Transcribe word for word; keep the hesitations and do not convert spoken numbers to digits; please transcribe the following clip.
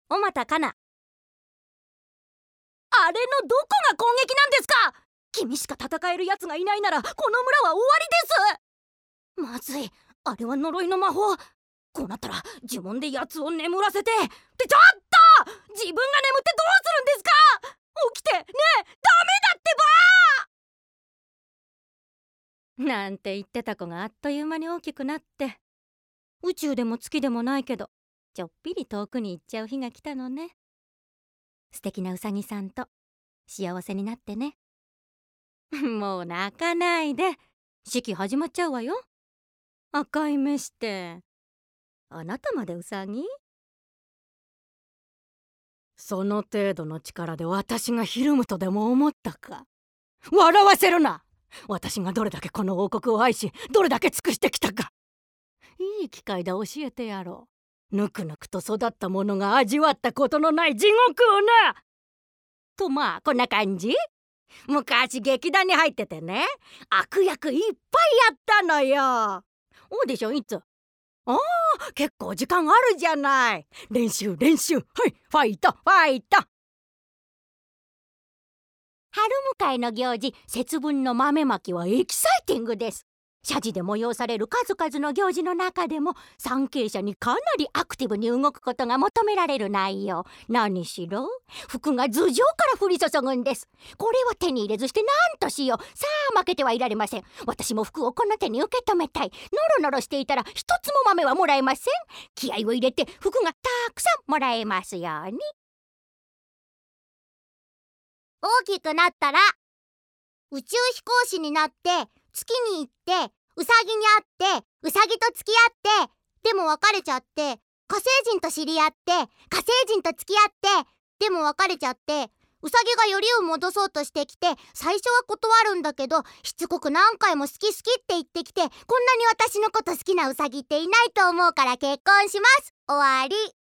小俣かな。あれのどこが攻撃なんですか。君しか戦えるやつがいないならこの村は終わりです。まずい、あれは呪いの魔法。こうなったら呪文でやつを眠らせて。ってちょっと、自分が眠ってどうするんですか。起きてねえ、ダメだってばーなんて言ってた子があっという間に大きくなって、宇宙でも月でもないけどちょっぴり遠くに行っちゃう日が来たのね。素敵なウサギさんと幸せになってね。もう泣かないで、式始まっちゃうわよ。赤い目して。あなたまでウサギ？その程度の力で私がひるむとでも思ったか。笑わせるな。私がどれだけこの王国を愛し、どれだけ尽くしてきたか。いい機会で教えてやろう。ぬくぬくと育った者が味わったことのない地獄をな。とまあこんな感じ。昔劇団に入っててね、悪役いっぱいやったのよ。オーディションいつ？ああ、結構時間あるじゃない。練習練習、はい、ファイトファイト。春迎えの行事、節分の豆まきはエキサイティングです。社寺で催される数々の行事の中でも参詣者にかなりアクティブに動くことが求められる内容。何しろ服が頭上から降り注ぐんです。これは手に入れずして何としよう。さあ負けてはいられません。私も服をこの手に受け止めたい。ノロノロしていたら一つも豆はもらえません。気合を入れて服がたくさんもらえますように。大きくなったら宇宙飛行士になって月に行ってウサギに会ってウサギと付き合って、でも別れちゃって火星人と知り合って火星人と付き合ってでも別れちゃって、ウサギがよりを戻そうとしてきて最初は断るんだけどしつこく何回も好き好きって言ってきて、こんなに私のこと好きなウサギっていないと思うから結婚します。終わり。